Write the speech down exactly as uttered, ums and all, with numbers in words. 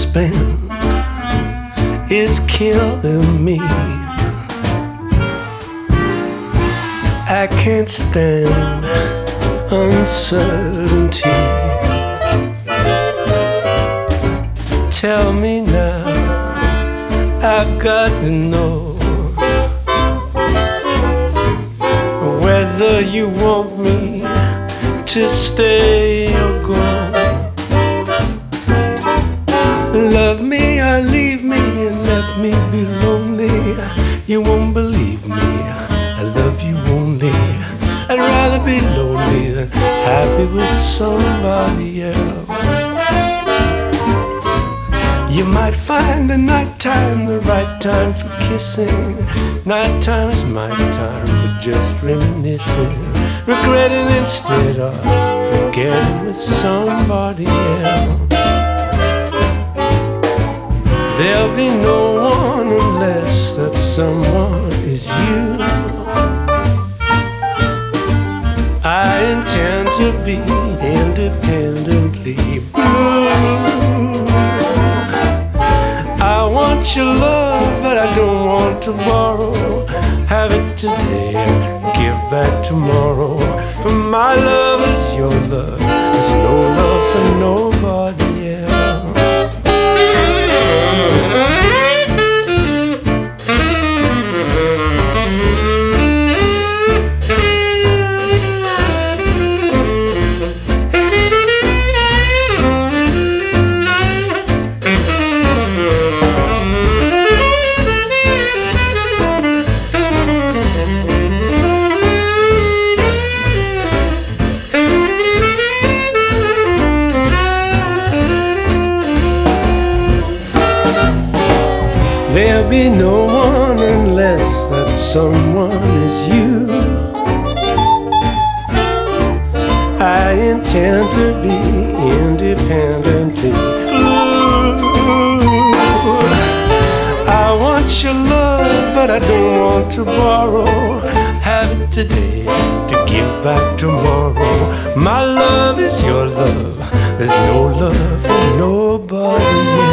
suspense is killing me. I can't stand uncertainty. Tell me now, I've got to know whether you want me to stay or go. Love me or leave me and let me be lonely. You won't believe me, I love you only. I'd rather be lonely than happy with somebody else. You might find the nighttime the right time for kissing. Nighttime is my time for just reminiscing, regretting instead of forgetting with somebody else. There'll be no one unless that someone is you. I intend to be independently blue. I want your love, but I don't want to borrow. Have it today, give back tomorrow. For my love is your love, there's no love for nobody else. There'll be no one unless that someone is you. I intend to be independently blue. I want your love, but I don't want to borrow. Have it today to give back tomorrow. My love is your love, there's no love for nobody else.